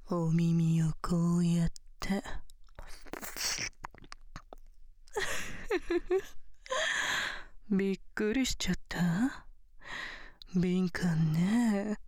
お耳をこうやってびっくりしちゃった？敏感ね。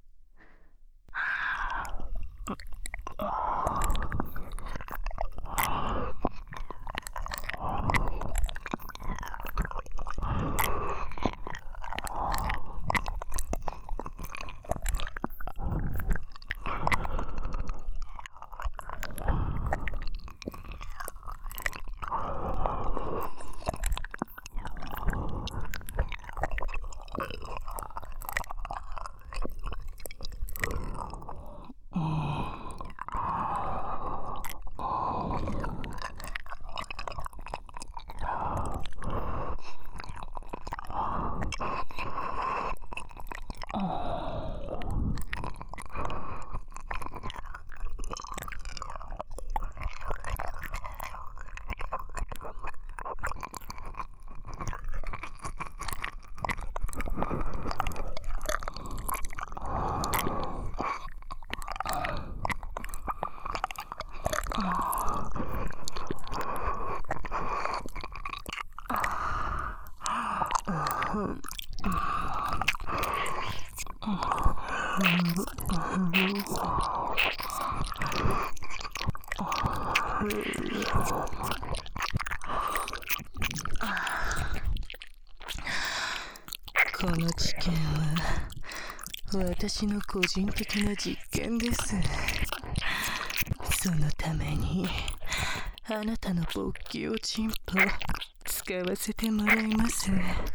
この事件は私の個人的な実験です。そのためにあなたの勃起をチンポ使わせてもらいます。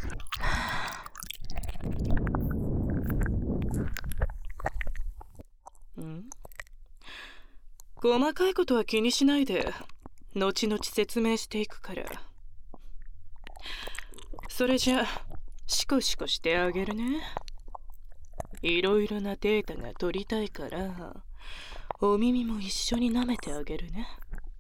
細かいことは気にしないで、後々説明していくから。それじゃシコシコしてあげるね。いろいろなデータが取りたいから、お耳も一緒に舐めてあげるね。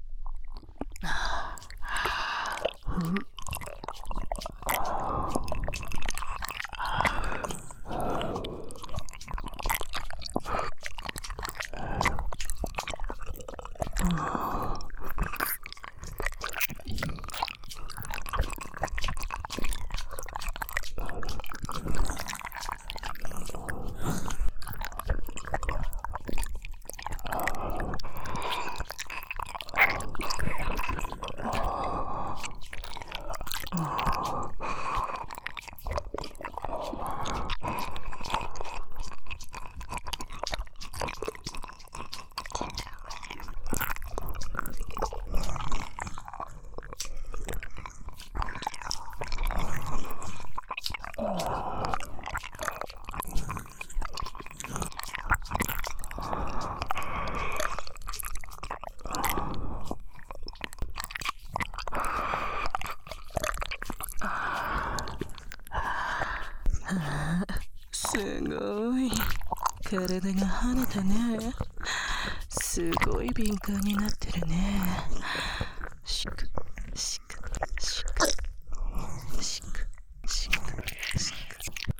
すごい。体が跳ねたね。すごい敏感になってるね。シクシクシクシクシクシク。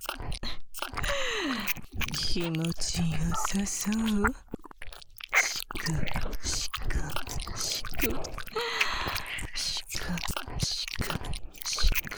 気持ちよさそう。シクシクシクシクシクシク。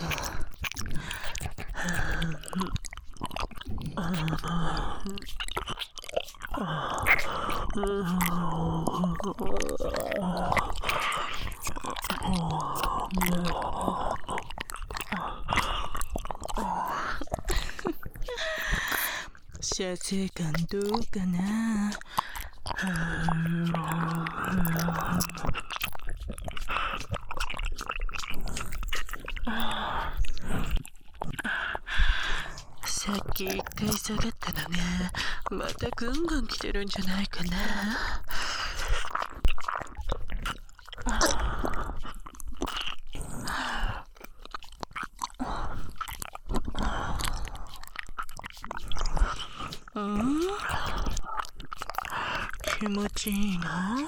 射精感どうかな。さっき一回下がったのがまたぐんぐん来てるんじゃないかな。気持ちいいな。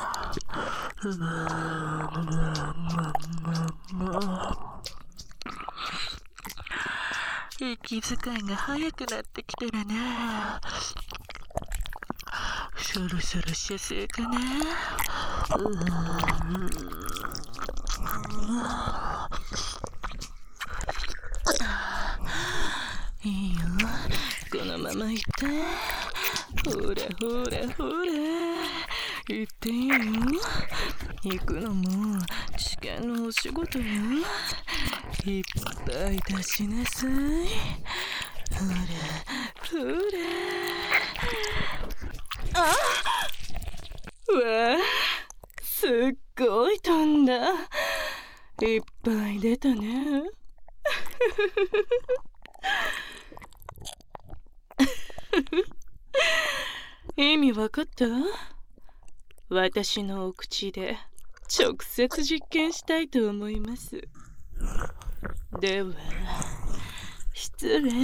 息遣いが早くなってきてるね。そそろそろ射精かな。いいよ、このまま行って。ほらほらほら、行っていいよ。行くのも試験のお仕事よ。いっぱい出しなさい。ほらほら。あっ、わあ、すっごい飛んだ。いっぱい出たね。意味わかった？私のお口で直接実験したいと思います。では、失礼。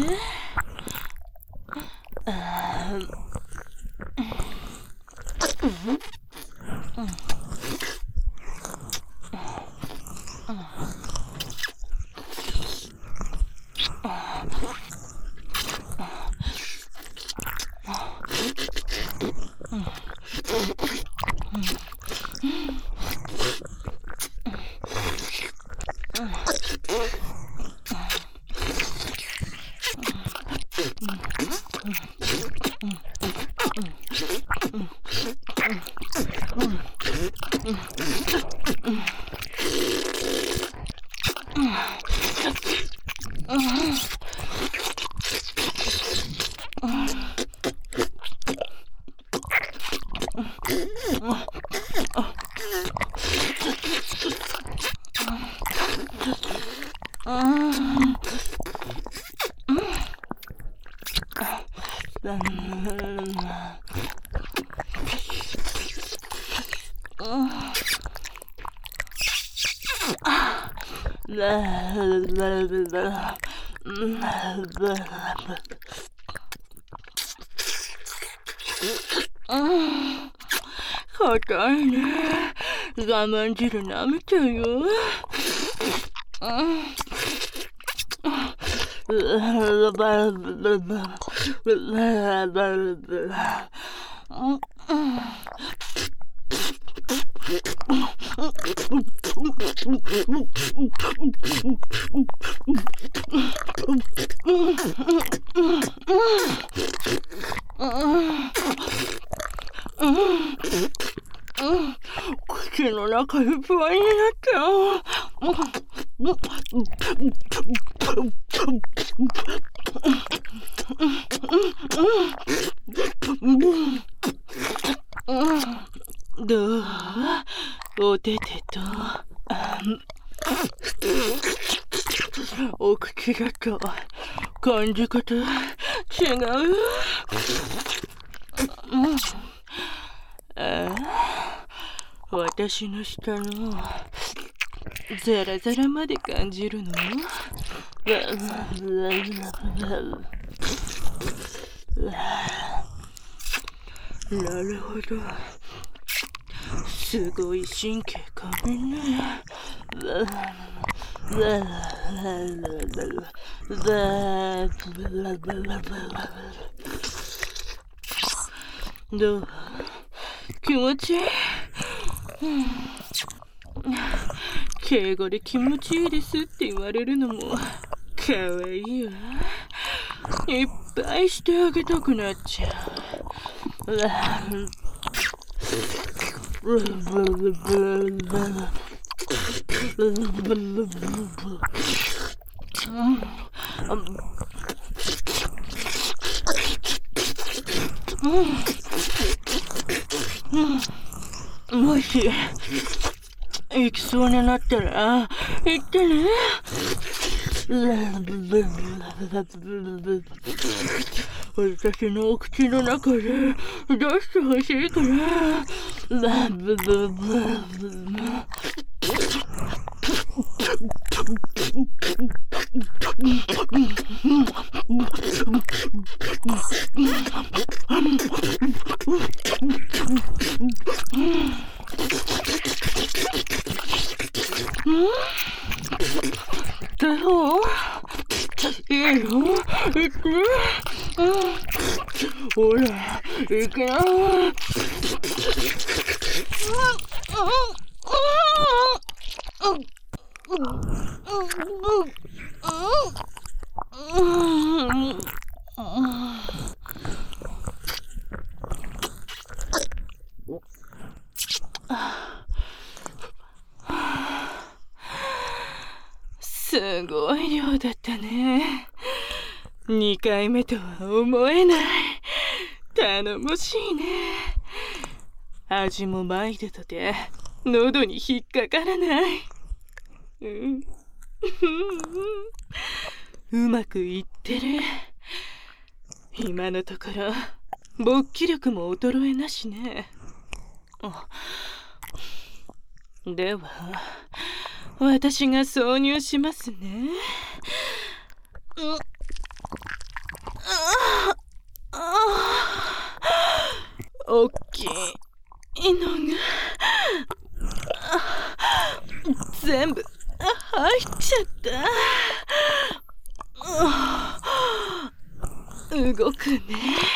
硬いね。我慢汁舐めちゃうよ。口の中いっぱいになっちゃう。どう？おててとお口だと感じ方違う？私の舌のザラザラまで感じるの？なるほど。すごい神経過敏ね。どう？気持ちいい？敬語で気持ちいいですって言われるのもかわいいわ。いっぱいしてあげたくなっちゃう。もし行きそうになったら言ってね。私のお口の中で出してほしいから。どう？いいよ、行って。ほら、行くよ。 すごい量だったね。2回目とは思えない。頼もしいね。味もマイルドで喉に引っかからない。うまくいってる。今のところ勃起力も衰えなしね。では私が挿入しますね。おっきいのが全部入っちゃった。動くね。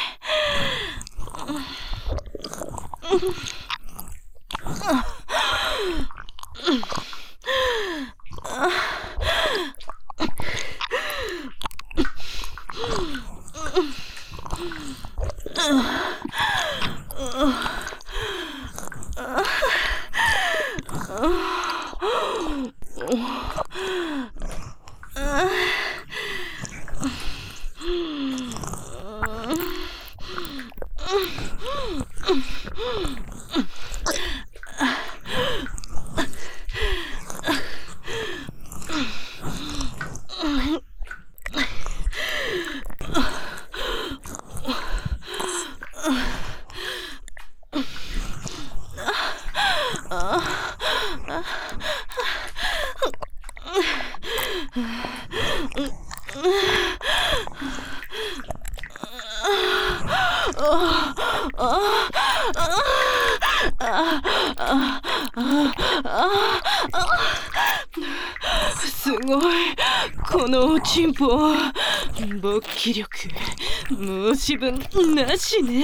すごい、このおちんぽ。勃起力申し分なしね。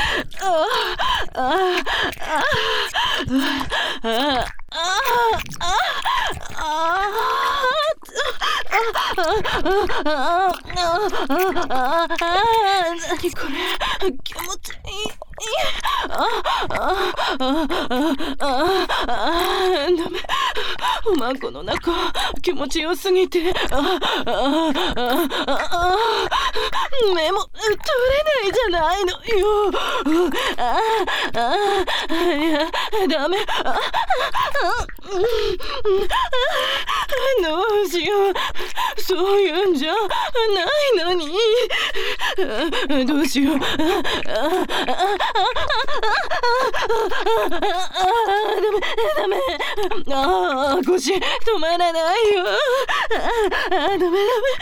何これ、気持ちいい。ダメ、おまんこの中気持ちよすぎて目も取れないじゃないのよ。いや、ダメ。どうしよう、そういうんじゃないのに。どうしよう。ダメ。腰止まらないよ。ダメ。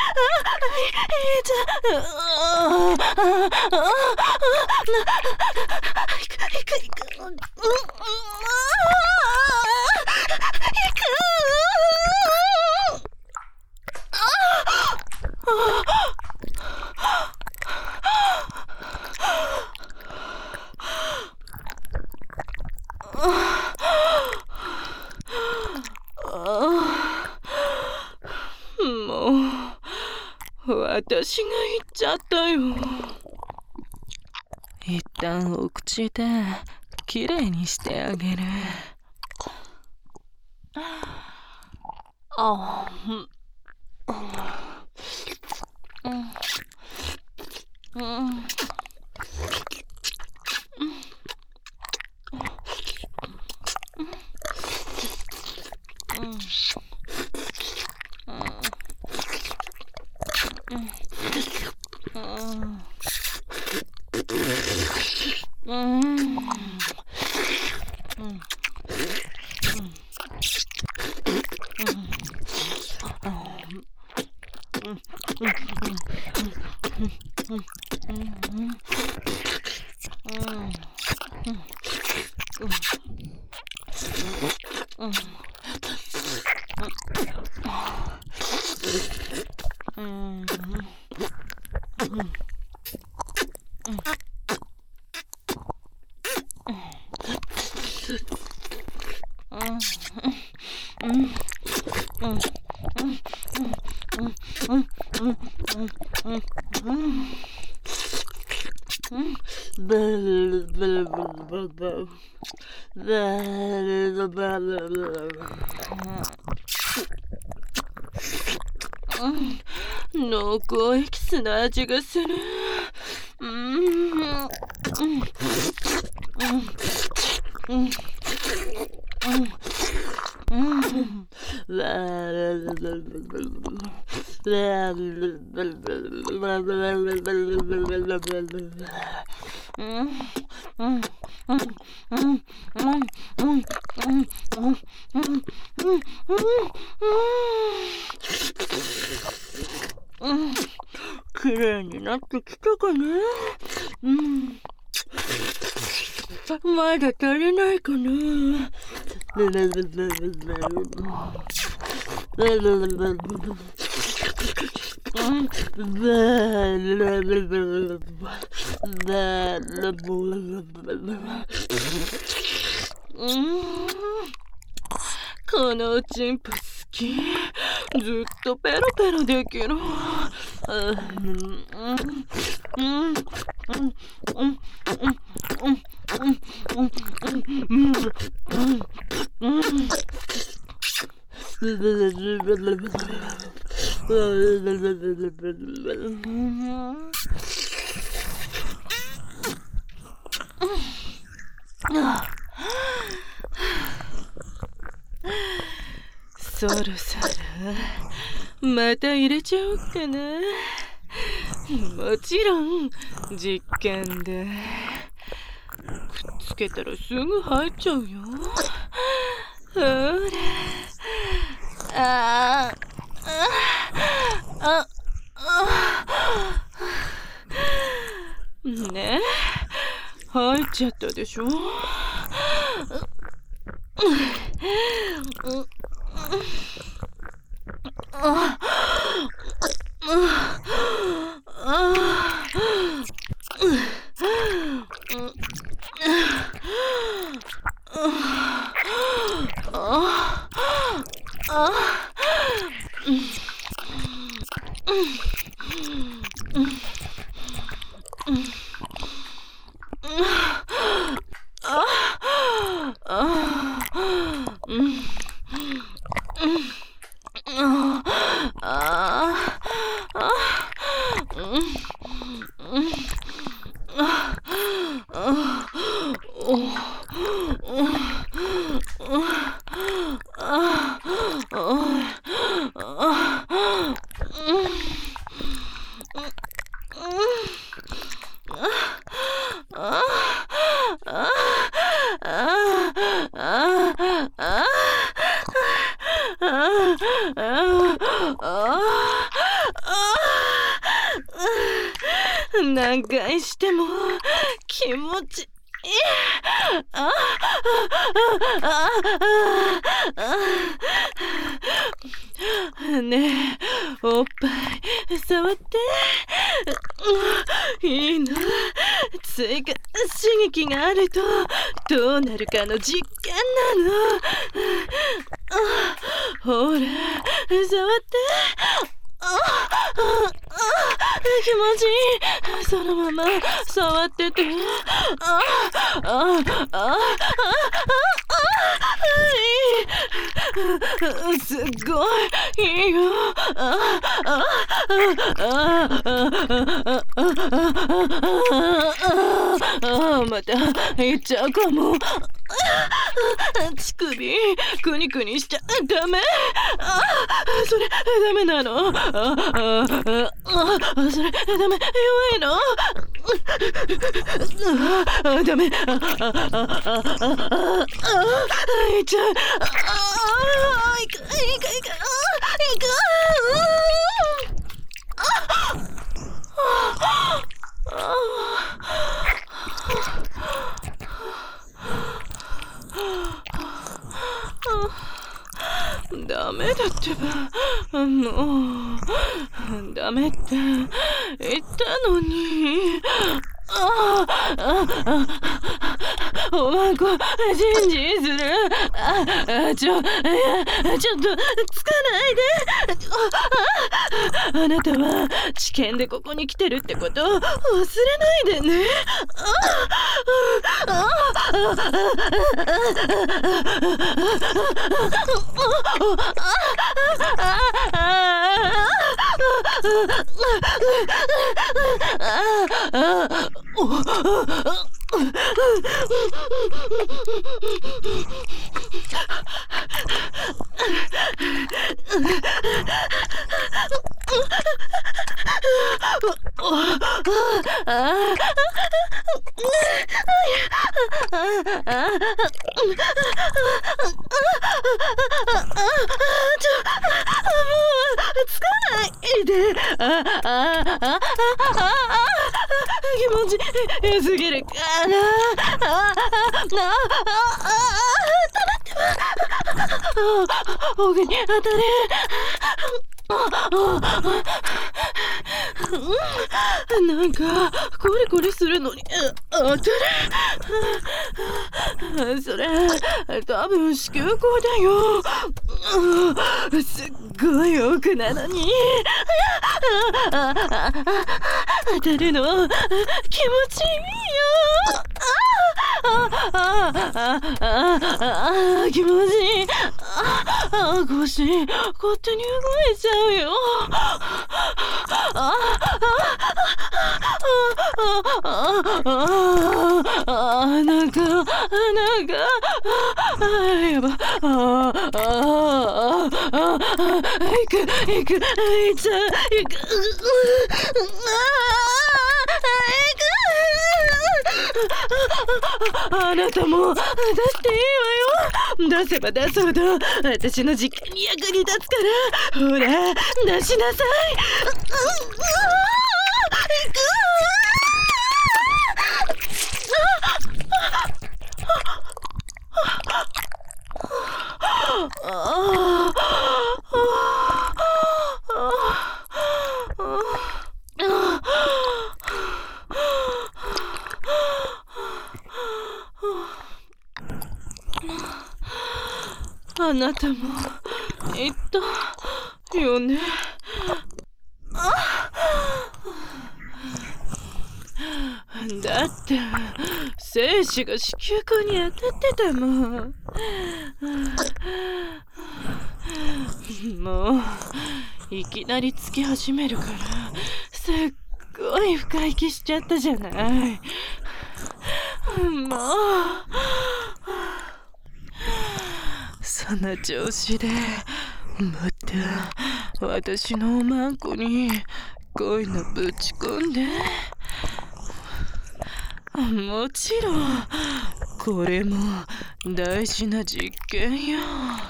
もう私が言っちゃったよ。一旦お口できれいにしてあげる。 濃厚エキスの味がする。きれいになってきたかね。まだ足りないかな。このおちんぽ好き。ずっとペロペロできる。そろそろまた入れちゃおうかな。もちろん実験でくっつけたらすぐ入っちゃうよ。ほら、ね、入っちゃったでしょ。何回しても気持ちいい。ねえ、おっぱい触って。いいの。追加刺激があるとどうなるかの実験なの。ほら、触って。気持ちいい。そのまま触ってて。すっごいいいよ。また行っちゃうかも。乳首クニクニしちゃダメ。それダメなの。それダメ、弱いの。ダメ。いっちゃう。いかダメだってば。もうダメって言ったのに。 おまんこ信心する。ちょっとつかないで。あなたは治験でここに来てるってこと忘れないでね。つかないで。気持ち良すぎるかな。奥に当たれ。なんかコリコリするのに当たれ。それ多分子宮口だよ。すっごい奥なのに当たるの気持ちいいよ。気持ちいい。腰勝手に動いちゃうよ。なんかやば。行く行っちゃう。あなたも出していいわよ。出せば出すほど私の実家に役に立つから。ほら出しなさい。あなたも言ったよね。だって精子が子宮口に当たってたもん。もういきなりつき始めるからすっごい深息しちゃったじゃない。もうその調子でまた私のおまんこにこういうのぶち込んで。もちろんこれも大事な実験よ。